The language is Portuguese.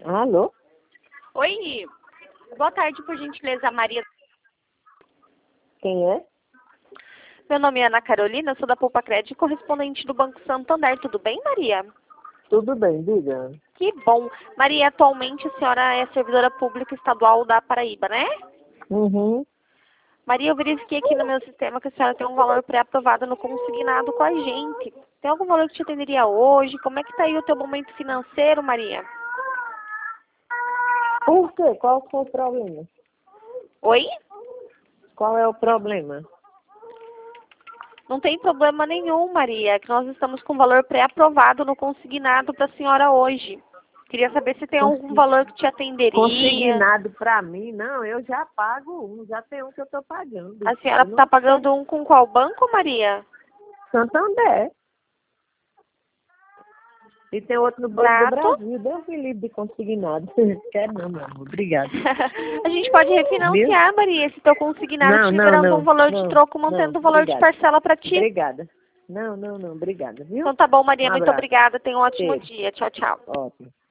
Alô? Oi, boa tarde, por gentileza, Maria. Quem é? Meu nome é Ana Carolina, sou da Poupa Crédito, correspondente do Banco Santander. Tudo bem, Maria? Tudo bem, diga. Que bom. Maria, atualmente a senhora é servidora pública estadual da Paraíba, né? Uhum. Maria, eu verifiquei aqui no meu sistema que a senhora tem um valor pré-aprovado no consignado com a gente. Tem algum valor que te atenderia hoje? Como é que está aí o teu momento financeiro, Maria? Por quê? Qual foi o problema? Oi? Qual é o problema? Não tem problema nenhum, Maria, que nós estamos com valor pré-aprovado no consignado para a senhora hoje. Queria saber se tem algum valor que te atenderia. Consignado pra mim? Não, eu já pago um, já tem um que eu tô pagando. A senhora está pagando um com qual banco, Maria? Santander. E tem outro no Banco do Prato. Brasil, Deus me livre de consignado. Quer não, meu amor, obrigada. A gente pode refinanciar, Maria, se teu consignado te liberando um valor de troco, mantendo o valor de parcela para ti. Obrigada. Não, obrigada, viu? Então tá bom, Maria, Um muito abraço. obrigada. Tenha um ótimo Beijo. dia. Tchau, tchau. Ótimo.